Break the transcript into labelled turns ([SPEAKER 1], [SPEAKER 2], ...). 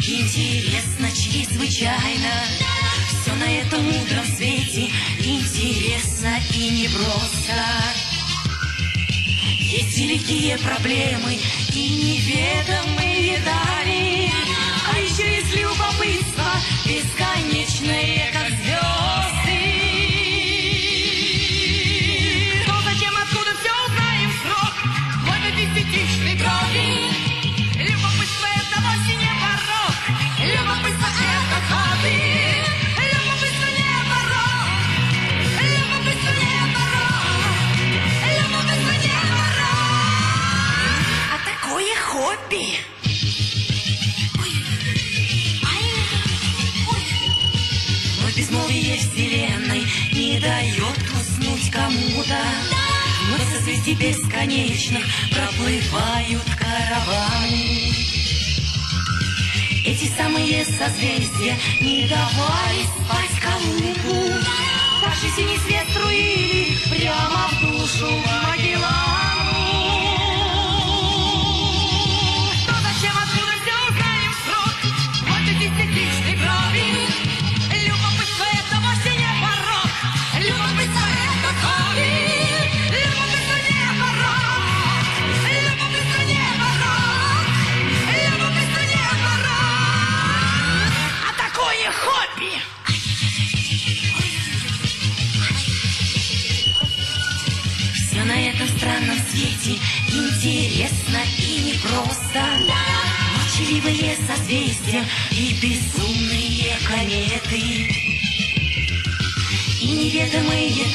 [SPEAKER 1] Интересно чрезвычайно, все на этом мудром свете интересно и непросто. Есть великие проблемы и неведомые дали, а еще есть любопытство бесконечное, как звезды. Но зачем, откуда, все узнаем в срок, в этой десятичной крови. Любопытство — это вовсе не порок, любопытство — это хобби. Любопытство не порок, любопытство не порок, любопытство не порок, а такое хобби. Но безмолвие вселенной не дает уснуть кому-то. Но в созвездии бесконечных проплывают караваны. Эти самые созвездия не давали спать Колумбу. Также синий свет струили прямо в душу Магеллану. Но зачем, откуда, все узнаем в срок, в этой десятичной крови. Любопытство — это вовсе не порок, любопытство — это хобби. Любопытство не порок, любопытство не порок, любопытство не порок, а такое хобби. Все на этом странном свете интересно и непросто. Молчаливые созвездия и безумные кометы, и неведомые